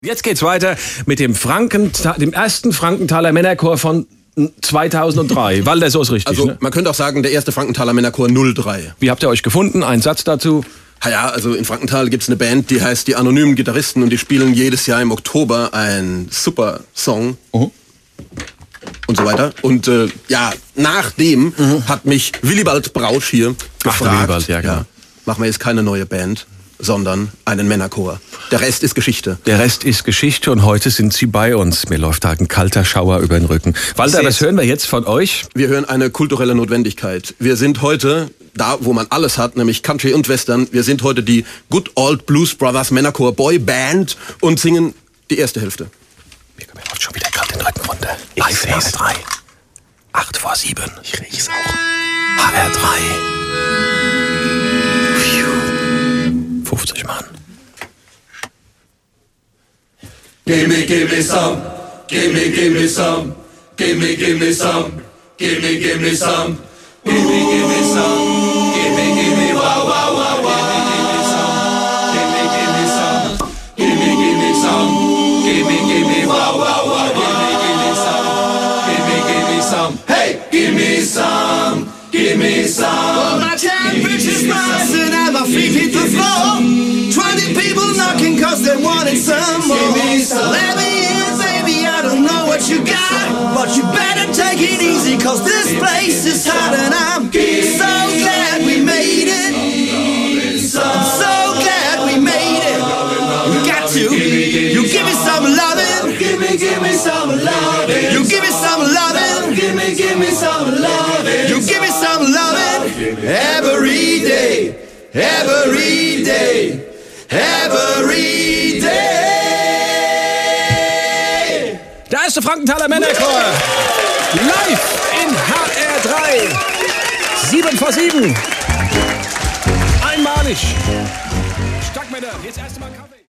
Jetzt geht's weiter mit dem ersten Frankenthaler Männerchor von 2003. Walter, so ist richtig. Also ne? man könnte auch sagen, der erste Frankenthaler Männerchor 03. Wie habt ihr euch gefunden? Ein Satz dazu? Ja, also in Frankenthal gibt's eine Band, die heißt die Anonymen Gitarristen und die spielen jedes Jahr im Oktober einen super Song. Und so weiter. Und nachdem hat mich Willibald Brausch hier gefragt, Willibald, ja, genau. machen wir jetzt keine neue Band, sondern einen Männerchor. Der Rest ist Geschichte. Der Rest ist Geschichte und heute sind sie bei uns. Mir läuft da ein kalter Schauer über den Rücken. Walter, was hören wir jetzt von euch? Wir hören eine kulturelle Notwendigkeit. Wir sind heute da, wo man alles hat, nämlich Country und Western. Wir sind heute die Good Old Blues Brothers Männerchor Boy Band und singen die erste Hälfte. Mir läuft schon wieder kalt den Rücken runter. Live HR3. 8 vor 7. Ich riech's auch. HR3. 50 Mann. Give me some, give me some, give me some, give me some, give me some, give me wow wow wow wow. Give me some, give me some, give me wow wow wow. Give me some, hey, give me some, give me some. Well, my temperature's rising and my feet hit the floor. 20 people knocking cause they wanted some more. Let me in, baby, I don't know what you got, but you better take it easy cause this place is hot and I'm so glad we made it. I'm so glad we made it. You got to, you give me some loving. Give me some loving. You give me some loving. Give me some loving. You give me some loving. Every day, every day. Every day. Der erste Frankenthaler Männerchor. Live in HR3. 7 vor 7. Einmalig. Starkmänner, jetzt erst mal Kaffee.